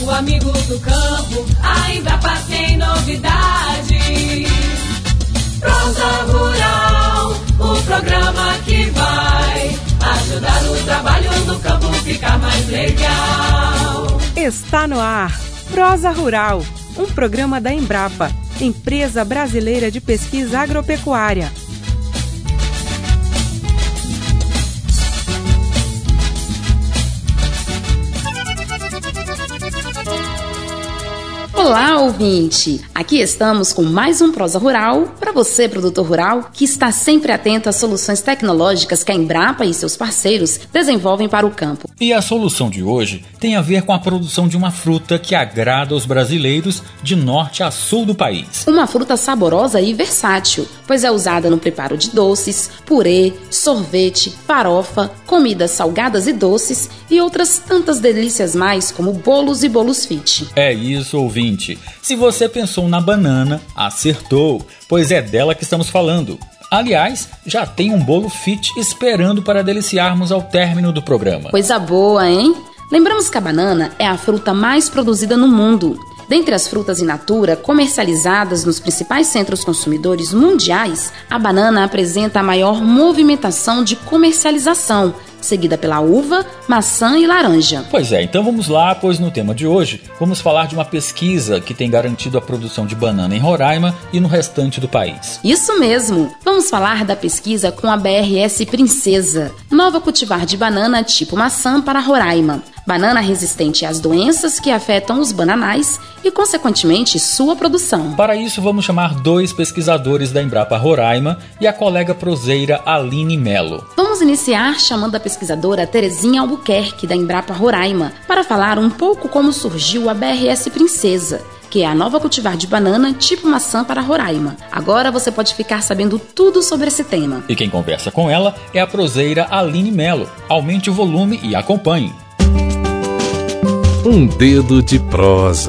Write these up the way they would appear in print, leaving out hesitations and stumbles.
o amigo do campo, a Embrapa tem novidades. Prosa Rural, o programa que vai ajudar o trabalho no campo ficar mais legal. Está no ar, Prosa Rural, um programa da Embrapa, Empresa Brasileira de Pesquisa Agropecuária. Olá, ouvinte! Aqui estamos com mais um Prosa Rural para você, produtor rural, que está sempre atento às soluções tecnológicas que a Embrapa e seus parceiros desenvolvem para o campo. E a solução de hoje tem a ver com a produção de uma fruta que agrada aos brasileiros de norte a sul do país. Uma fruta saborosa e versátil, pois é usada no preparo de doces, purê, sorvete, farofa, comidas salgadas e doces e outras tantas delícias mais como bolos e bolos fit. É isso, ouvinte. Se você pensou na banana, acertou, pois é dela que estamos falando. Aliás, já tem um bolo fit esperando para deliciarmos ao término do programa. Coisa boa, hein? Lembramos que a banana é a fruta mais produzida no mundo. Dentre as frutas in natura comercializadas nos principais centros consumidores mundiais, a banana apresenta a maior movimentação de comercialização, seguida pela uva, maçã e laranja. Pois é, então vamos lá, pois no tema de hoje vamos falar de uma pesquisa que tem garantido a produção de banana em Roraima e no restante do país. Isso mesmo! Vamos falar da pesquisa com a BRS Princesa, nova cultivar de banana tipo maçã para Roraima. Banana resistente às doenças que afetam os bananais e, consequentemente, sua produção. Para isso, vamos chamar dois pesquisadores da Embrapa Roraima e a colega proseira Aline Melo. Vamos iniciar chamando a pesquisadora Terezinha Albuquerque, da Embrapa Roraima, para falar um pouco como surgiu a BRS Princesa, que é a nova cultivar de banana tipo maçã para Roraima. Agora você pode ficar sabendo tudo sobre esse tema. E quem conversa com ela é a proseira Aline Melo. Aumente o volume e acompanhe. Um dedo de prosa.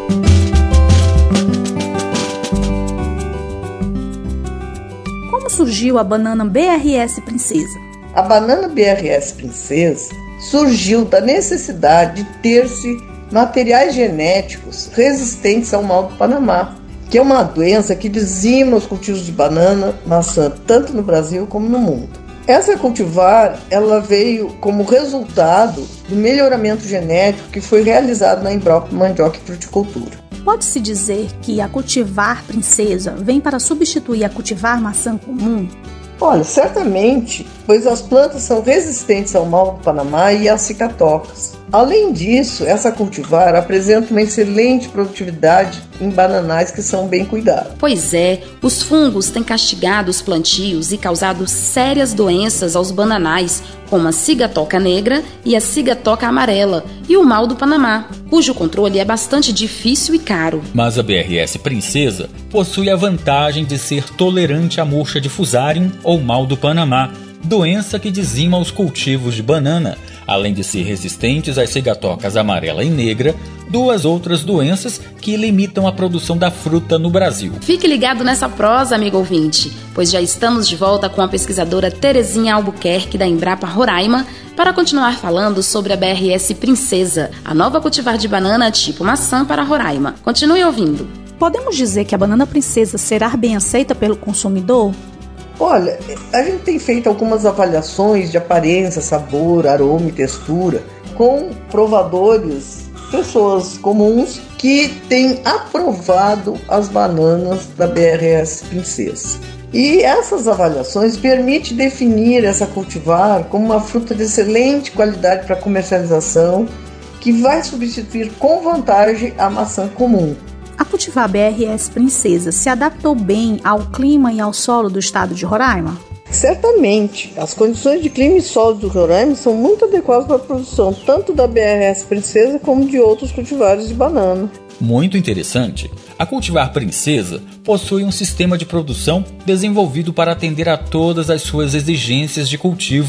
Como surgiu a banana BRS Princesa? A banana BRS Princesa surgiu da necessidade de ter-se materiais genéticos resistentes ao mal do Panamá, que é uma doença que dizima os cultivos de banana, maçã, tanto no Brasil como no mundo. Essa cultivar, ela veio como resultado do melhoramento genético que foi realizado na Embrapa Mandioca e Fruticultura. Pode-se dizer que a cultivar princesa vem para substituir a cultivar maçã comum? Olha, certamente, pois as plantas são resistentes ao mal do Panamá e às cicatocas. Além disso, essa cultivar apresenta uma excelente produtividade em bananais que são bem cuidados. Pois é, os fungos têm castigado os plantios e causado sérias doenças aos bananais, como a cigatoca negra e a cigatoca amarela, e o mal do Panamá, cujo controle é bastante difícil e caro. Mas a BRS Princesa possui a vantagem de ser tolerante à murcha de Fusarium ou mal do Panamá, doença que dizima os cultivos de banana, além de ser resistentes às cigatocas amarela e negra, duas outras doenças que limitam a produção da fruta no Brasil. Fique ligado nessa prosa, amigo ouvinte, pois já estamos de volta com a pesquisadora Terezinha Albuquerque, da Embrapa Roraima, para continuar falando sobre a BRS Princesa, a nova cultivar de banana tipo maçã para Roraima. Continue ouvindo. Podemos dizer que a banana princesa será bem aceita pelo consumidor? Olha, a gente tem feito algumas avaliações de aparência, sabor, aroma e textura com provadores, pessoas comuns que têm aprovado as bananas da BRS Princesa. E essas avaliações permitem definir essa cultivar como uma fruta de excelente qualidade para comercialização que vai substituir com vantagem a maçã comum. A cultivar BRS Princesa se adaptou bem ao clima e ao solo do estado de Roraima? Certamente, as condições de clima e solo do Roraima são muito adequadas para a produção tanto da BRS Princesa como de outros cultivares de banana. Muito interessante. A cultivar Princesa possui um sistema de produção desenvolvido para atender a todas as suas exigências de cultivo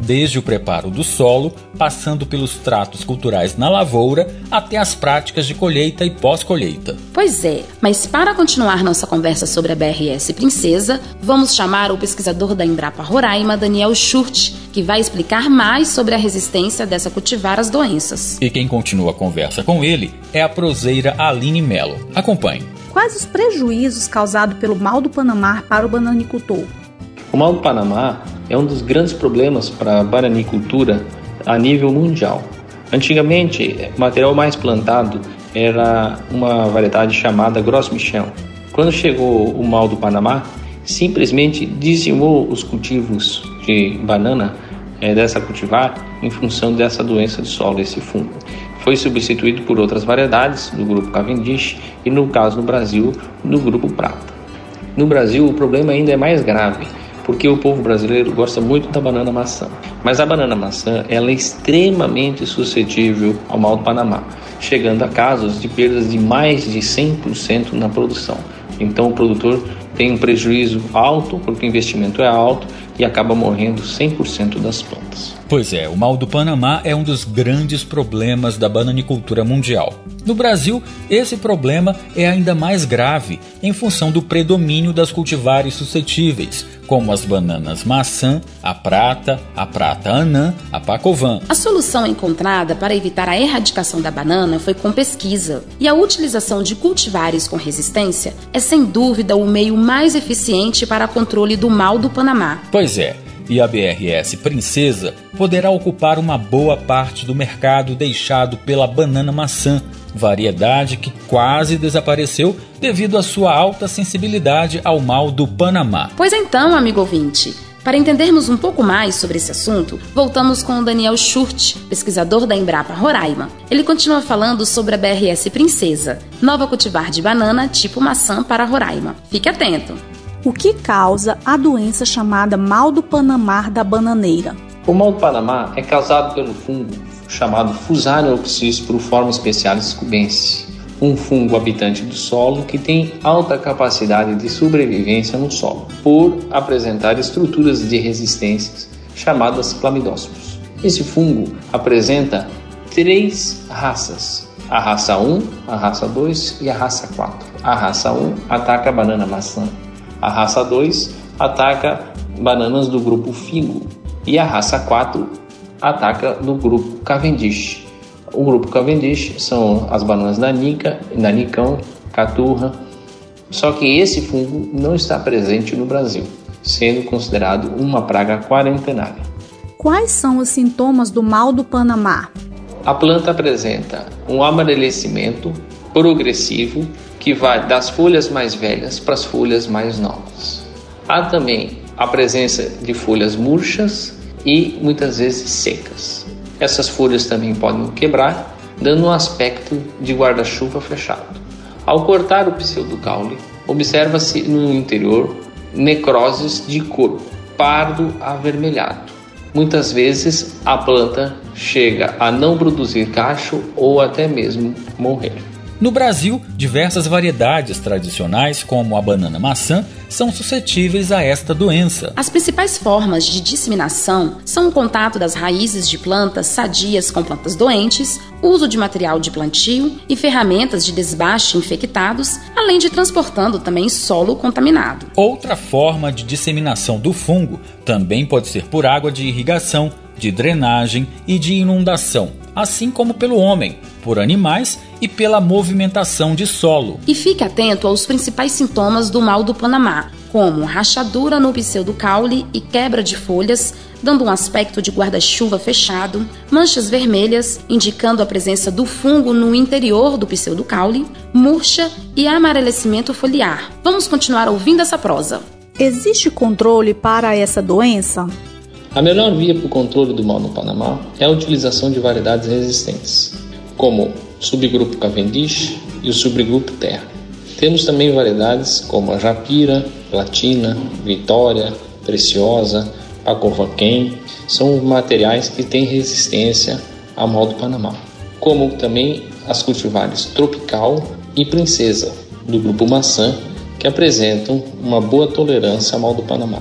desde o preparo do solo, passando pelos tratos culturais na lavoura, até as práticas de colheita e pós-colheita. Pois é, mas para continuar nossa conversa sobre a BRS Princesa, vamos chamar o pesquisador da Embrapa Roraima, Daniel Schurt, que vai explicar mais sobre a resistência dessa cultivar às doenças. E quem continua a conversa com ele é a proseira Aline Mello. Acompanhe. Quais os prejuízos causados pelo mal do Panamá para o bananicultor? O mal do Panamá é um dos grandes problemas para a bananicultura a nível mundial. Antigamente, o material mais plantado era uma variedade chamada Gros Michel. Quando chegou o mal do Panamá, simplesmente dizimou os cultivos de banana dessa cultivar em função dessa doença de solo, esse fungo. Foi substituído por outras variedades do grupo Cavendish e, no caso no Brasil, do grupo Prata. No Brasil, o problema ainda é mais grave, porque o povo brasileiro gosta muito da banana maçã. Mas a banana maçã ela é extremamente suscetível ao mal do Panamá, chegando a casos de perdas de mais de 100% na produção. Então o produtor tem um prejuízo alto, porque o investimento é alto, e acaba morrendo 100% das plantas. Pois é, o mal do Panamá é um dos grandes problemas da bananicultura mundial. No Brasil, esse problema é ainda mais grave em função do predomínio das cultivares suscetíveis, como as bananas maçã, a prata anã, a pacovan. A solução encontrada para evitar a erradicação da banana foi com pesquisa, e a utilização de cultivares com resistência é sem dúvida o meio mais eficiente para controle do mal do Panamá. Pois é, e a BRS Princesa poderá ocupar uma boa parte do mercado deixado pela banana maçã, variedade que quase desapareceu devido à sua alta sensibilidade ao mal do Panamá. Pois então, amigo ouvinte, para entendermos um pouco mais sobre esse assunto, voltamos com o Daniel Schurt, pesquisador da Embrapa Roraima. Ele continua falando sobre a BRS Princesa, nova cultivar de banana tipo maçã para Roraima. Fique atento! O que causa a doença chamada mal do Panamá da bananeira? O mal do Panamá é causado pelo fungo chamado Fusarium oxysporum specialis cubensis, um fungo habitante do solo que tem alta capacidade de sobrevivência no solo, por apresentar estruturas de resistência chamadas clamidósporos. Esse fungo apresenta 3 raças: a raça 1, a raça 2 e a raça 4. A raça 1 ataca a banana maçã, a raça 2 ataca bananas do grupo figo e a raça 4 ataca do grupo Cavendish. O grupo Cavendish são as bananas nanicão, caturra. Só que esse fungo não está presente no Brasil, sendo considerado uma praga quarentenária. Quais são os sintomas do mal do Panamá? A planta apresenta um amarelecimento progressivo que vai das folhas mais velhas para as folhas mais novas. Há também a presença de folhas murchas e muitas vezes secas. Essas folhas também podem quebrar, dando um aspecto de guarda-chuva fechado. Ao cortar o pseudocaule, observa-se no interior necroses de cor pardo avermelhado. Muitas vezes a planta chega a não produzir cacho ou até mesmo morrer. No Brasil, diversas variedades tradicionais, como a banana maçã, são suscetíveis a esta doença. As principais formas de disseminação são o contato das raízes de plantas sadias com plantas doentes, uso de material de plantio e ferramentas de desbaste infectados, além de transportando também solo contaminado. Outra forma de disseminação do fungo também pode ser por água de irrigação, de drenagem e de inundação, assim como pelo homem, por animais e pela movimentação de solo. E fique atento aos principais sintomas do mal do Panamá, como rachadura no pseudocaule e quebra de folhas, dando um aspecto de guarda-chuva fechado, manchas vermelhas, indicando a presença do fungo no interior do pseudocaule, murcha e amarelecimento foliar. Vamos continuar ouvindo essa prosa. Existe controle para essa doença? A melhor via para o controle do mal no Panamá é a utilização de variedades resistentes, como o subgrupo Cavendish e o subgrupo Terra. Temos também variedades como a Japira, Platina, Vitória, Preciosa, Pacovaquém. São materiais que têm resistência ao mal do Panamá. Como também as cultivares Tropical e Princesa, do grupo Maçã, que apresentam uma boa tolerância ao mal do Panamá.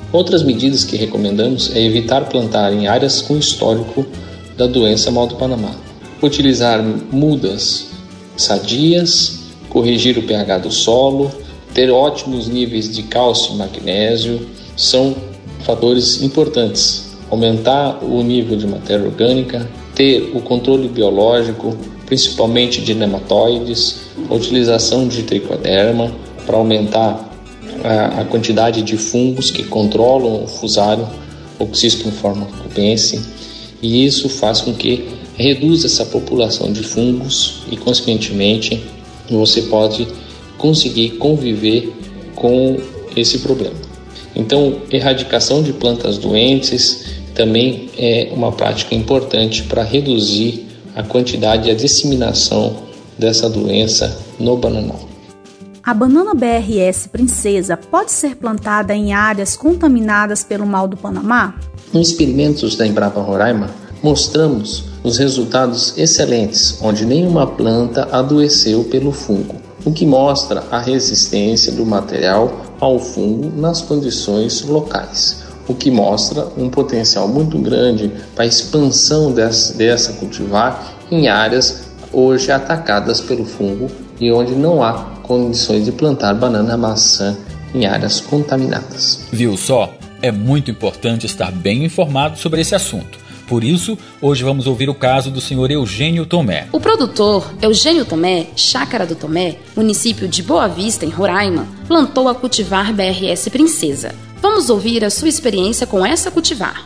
Outras medidas que recomendamos é evitar plantar em áreas com histórico da doença mal do Panamá, utilizar mudas sadias, corrigir o pH do solo, ter ótimos níveis de cálcio e magnésio são fatores importantes. Aumentar o nível de matéria orgânica, ter o controle biológico, principalmente de nematóides, a utilização de tricoderma para aumentar a quantidade de fungos que controlam o fusário Oxysporidium cubense, e isso faz com que reduza essa população de fungos e, consequentemente, você pode conseguir conviver com esse problema. Então, erradicação de plantas doentes também é uma prática importante para reduzir a quantidade e a disseminação dessa doença no bananal. A banana BRS Princesa pode ser plantada em áreas contaminadas pelo mal do Panamá? Em experimentos da Embrapa Roraima, mostramos os resultados excelentes, onde nenhuma planta adoeceu pelo fungo, o que mostra a resistência do material ao fungo nas condições locais, o que mostra um potencial muito grande para a expansão dessa cultivar em áreas hoje atacadas pelo fungo e onde não há condições de plantar banana maçã em áreas contaminadas. Viu só? É muito importante estar bem informado sobre esse assunto. Por isso, hoje vamos ouvir o caso do senhor Eugênio Tomé. O produtor Eugênio Tomé, Chácara do Tomé, município de Boa Vista, em Roraima, plantou a cultivar BRS Princesa. Vamos ouvir a sua experiência com essa cultivar.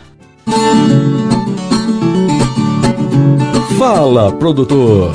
Fala, produtor!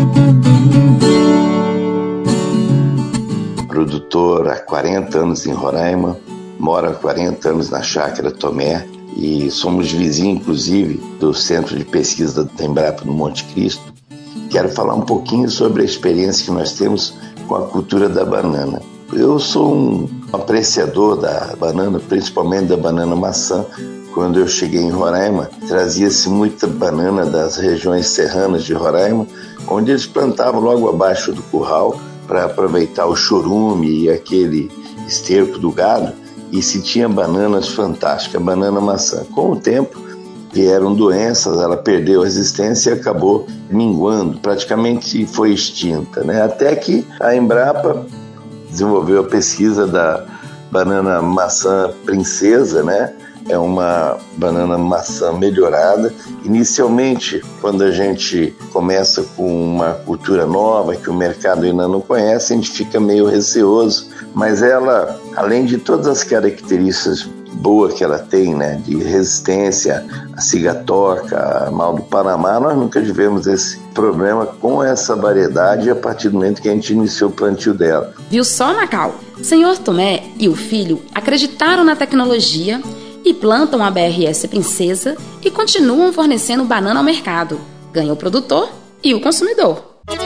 Produtor há 40 anos em Roraima, mora há 40 anos na Chácara Tomé e somos vizinhos, inclusive, do Centro de Pesquisa da Embrapa no Monte Cristo. Quero falar um pouquinho sobre a experiência que nós temos com a cultura da banana. Eu sou um apreciador da banana, principalmente da banana maçã. Quando eu cheguei em Roraima, trazia-se muita banana das regiões serranas de Roraima, onde eles plantavam logo abaixo do curral para aproveitar o chorume e aquele esterco do gado, e se tinha bananas fantásticas, banana maçã. Com o tempo vieram doenças, ela perdeu a resistência e acabou minguando, praticamente foi extinta, né? Até que a Embrapa desenvolveu a pesquisa da banana maçã princesa, né? É uma banana maçã melhorada. Inicialmente, quando a gente começa com uma cultura nova que o mercado ainda não conhece, a gente fica meio receoso, mas ela, além de todas as características boas que ela tem, né, de resistência a cigatoca, a mal do Panamá, nós nunca tivemos esse problema com essa variedade a partir do momento que a gente iniciou o plantio dela. Viu só, Macau? Senhor Tomé e o filho acreditaram na tecnologia e plantam a BRS Princesa e continuam fornecendo banana ao mercado. Ganha o produtor e o consumidor.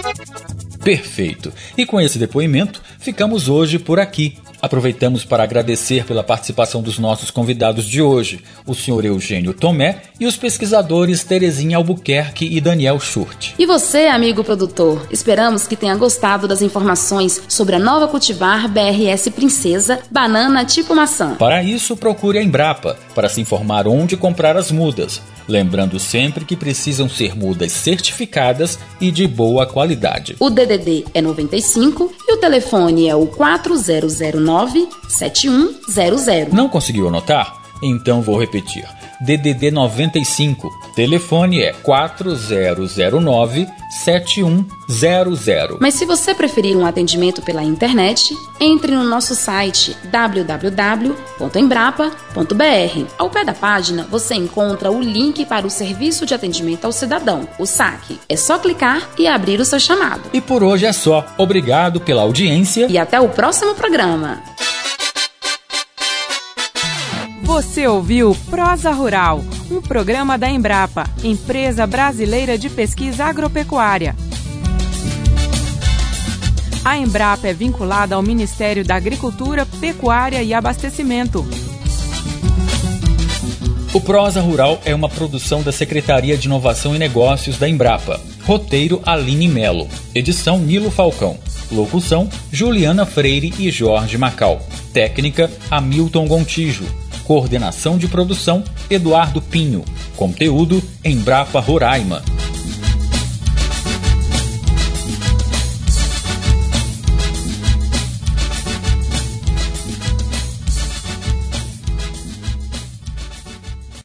Perfeito! E com esse depoimento, ficamos hoje por aqui. Aproveitamos para agradecer pela participação dos nossos convidados de hoje, o senhor Eugênio Tomé e os pesquisadores Terezinha Albuquerque e Daniel Schurt. E você, amigo produtor, esperamos que tenha gostado das informações sobre a nova cultivar BRS Princesa, banana tipo maçã. Para isso, procure a Embrapa para se informar onde comprar as mudas. Lembrando sempre que precisam ser mudas certificadas e de boa qualidade. O DDD é 95 e o telefone é o 4009-7100. Não conseguiu anotar? Então vou repetir. DDD 95, telefone é 4009-7100. Mas se você preferir um atendimento pela internet, entre no nosso site www.embrapa.br. Ao pé da página, você encontra o link para o Serviço de Atendimento ao Cidadão, o SAC. É só clicar e abrir o seu chamado. E por hoje é só. Obrigado pela audiência e até o próximo programa. Você ouviu Prosa Rural, um programa da Embrapa, Empresa Brasileira de Pesquisa Agropecuária. A Embrapa é vinculada ao Ministério da Agricultura, Pecuária e Abastecimento. O Prosa Rural é uma produção da Secretaria de Inovação e Negócios da Embrapa. Roteiro Aline Melo. Edição Nilo Falcão. Locução Juliana Freire e Jorge Macau. Técnica Hamilton Gontijo. Coordenação de produção, Eduardo Pinho. Conteúdo, Embrapa Roraima.